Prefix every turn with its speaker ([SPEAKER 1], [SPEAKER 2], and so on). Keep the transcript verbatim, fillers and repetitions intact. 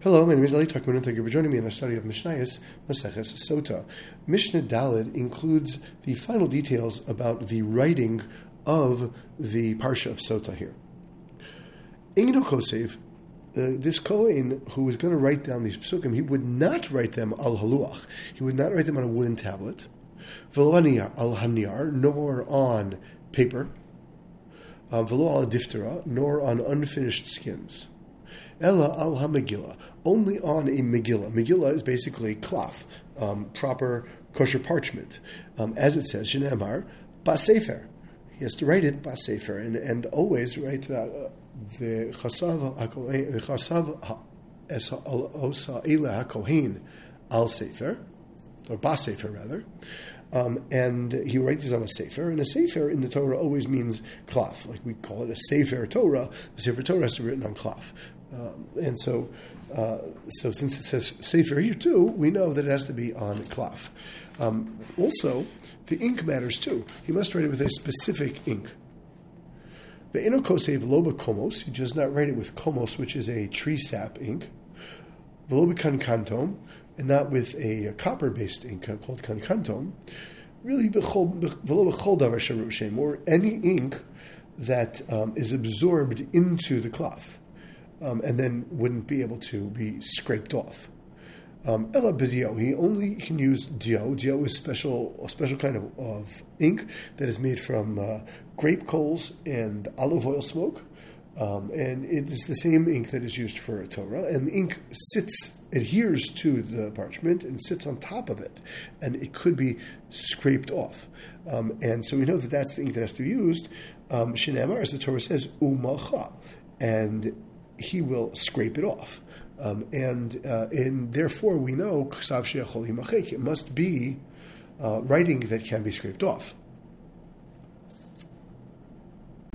[SPEAKER 1] Hello, my name is Eli Tuckman, and thank you for joining me in our study of Mishnayos Maseches Sota. Mishnah Daled includes the final details about the writing of the Parsha of Sota here. Ingno Kosev, uh, this Kohen who was going to write down these Pesukim, he would not write them al haluach. He would not write them on a wooden tablet, v'lo al haniar, nor on paper, um, v'lo al diftera, nor on unfinished skins. Ella al ha-Megillah, only on a Megillah. Megillah is basically cloth, um, proper kosher parchment. Um, as it says, Shenemar, Basefer. He has to write it Basefer, and, and always write the Chasav Osa Ela HaKohen al Sefer, or Basefer rather. Um, and he writes this on a sefer, and a sefer in the Torah always means cloth. Like we call it a sefer Torah. The sefer Torah has to be written on cloth. Um, and so, uh, so since it says sefer here too, we know that it has to be on cloth. Um, also, the ink matters too. He must write it with a specific ink. The inokosev loba komos, he does not write it with komos, which is a tree sap ink. Veloba kankantom, and not with a, a copper-based ink called kankantom. Really, or any ink that um, is absorbed into the cloth. Um, and then wouldn't be able to be scraped off. Um, Ella b'dio, he only can use dio. Dio is special, a special kind of, of ink that is made from uh, grape coals and olive oil smoke. Um, and it is the same ink that is used for a Torah. And the ink sits, adheres to the parchment and sits on top of it. And it could be scraped off. Um, and so we know that that's the ink that has to be used. Um, Shinamar, as the Torah says, umacha. And he will scrape it off. Um, and, uh, and therefore we know it must be uh, writing that can be scraped off.